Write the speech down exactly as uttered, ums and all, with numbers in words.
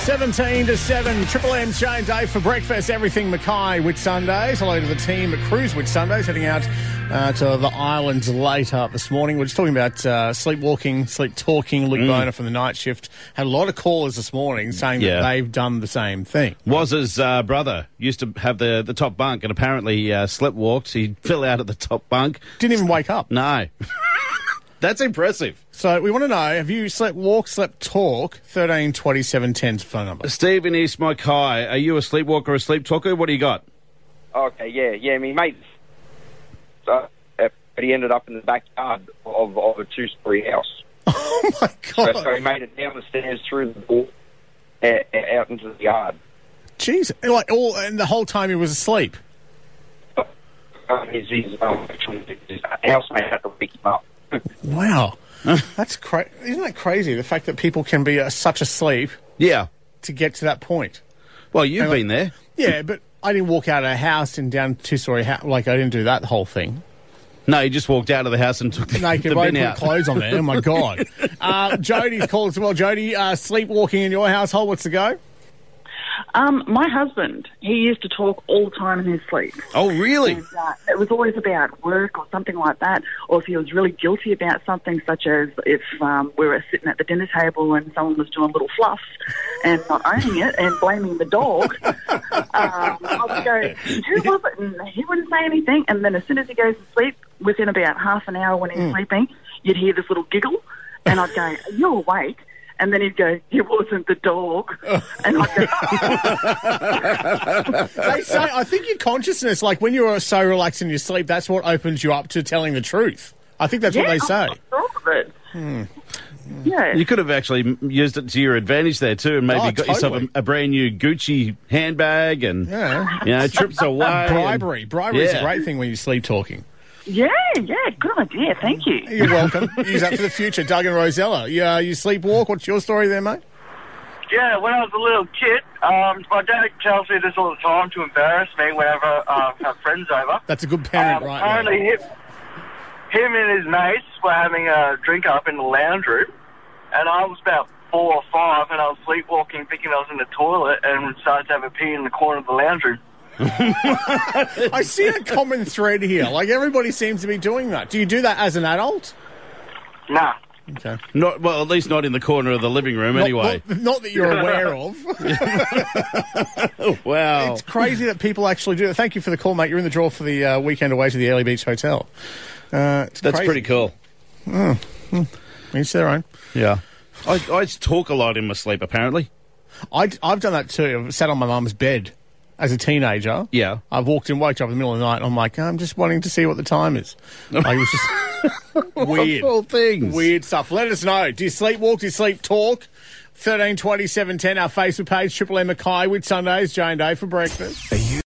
seventeen to seven, Triple M, Jane Day for breakfast. Everything Mackay with Sundays. Hello to the team at Cruise with Sundays, heading out uh, to the islands later this morning. We're just talking about uh, sleepwalking, sleep talking. Luke mm. Boner from the night shift had a lot of callers this morning saying yeah. that they've done the same thing. Waz's uh, brother used to have the, the top bunk and apparently uh, sleepwalked. He fell out of the top bunk. Didn't even wake up. No. That's impressive. So we want to know, have you slept walk, slept talk? thirteen twenty-seven ten's phone number. Steve in East Mackay, are you a sleepwalker or a sleep talker? What do you got? Okay, yeah, yeah, my mate. So, uh, he ended up in the backyard of, of a two-storey house. Oh, my God. So, so he made it down the stairs through the door, uh, out into the yard. Jeez, like all, and the whole time he was asleep? Uh, his, his, um, his housemate had to wake him up. Wow. That's cra- Isn't that crazy, the fact that people can be uh, such asleep yeah. to get to that point? Well, you've and been like, there. Yeah, but I didn't walk out of a house and down two-storey house. Like, I didn't do that whole thing. No, you just walked out of the house and took the, Naked, the right, bin put out. clothes on there. Oh, my God. Uh, Jody's called as well. Jody, uh, sleepwalking in your household, what's the go? Um, my husband, he used to talk all the time in his sleep. Oh, really? And, uh, it was always about work or something like that, or if he was really guilty about something, such as if um, we were sitting at the dinner table and someone was doing little fluff and not owning it and blaming the dog, um, I would go, who was it? And he wouldn't say anything, and then as soon as he goes to sleep, within about half an hour when he's mm. sleeping, you'd hear this little giggle, and I'd go, are you awake? And then he'd go, it wasn't the dog. And I'd go, they say, I think your consciousness, like when you're so relaxed in your sleep, that's what opens you up to telling the truth. I think that's yeah, what they say. I'm sure of it. Hmm. Yeah. You could have actually used it to your advantage there too, and maybe oh, got totally. yourself a, a brand new Gucci handbag and yeah. you know, trips away. Bribery. And, Bribery is yeah. a great thing when you're sleep talking. Yeah, yeah, good idea. Thank you. You're welcome. Use that for the future. Doug and Rosella, you, uh, you sleepwalk. What's your story there, mate? Yeah, when I was a little kid, um, my dad tells me this all the time to embarrass me whenever uh, I have friends over. That's a good parent, um, right? Apparently, him, him and his mates were having a drink up in the lounge room, and I was about four or five, and I was sleepwalking, thinking I was in the toilet, and started to have a pee in the corner of the lounge room. I see a common thread here. Like, everybody seems to be doing that. Do you do that as an adult? Nah. Okay. Not well, at least not in the corner of the living room, not, anyway. Not, not that you're aware of. Wow. It's crazy that people actually do that. Thank you for the call, mate. You're in the draw for the uh, weekend away to the Early Beach Hotel. Uh, it's That's crazy. pretty cool. Oh. Hmm. Each their own. Yeah. I, I talk a lot in my sleep, apparently. I, I've done that too. I've sat on my mum's bed. As a teenager, yeah, I've walked in, woke up in the middle of the night, and I'm like, I'm just wanting to see what the time is. Like, it was just weird. All things. Weird stuff. Let us know. Do you sleepwalk? Do you sleep talk? thirteen twenty-seven ten, our Facebook page, Triple M Mackay with Sundays, Jane Day for breakfast.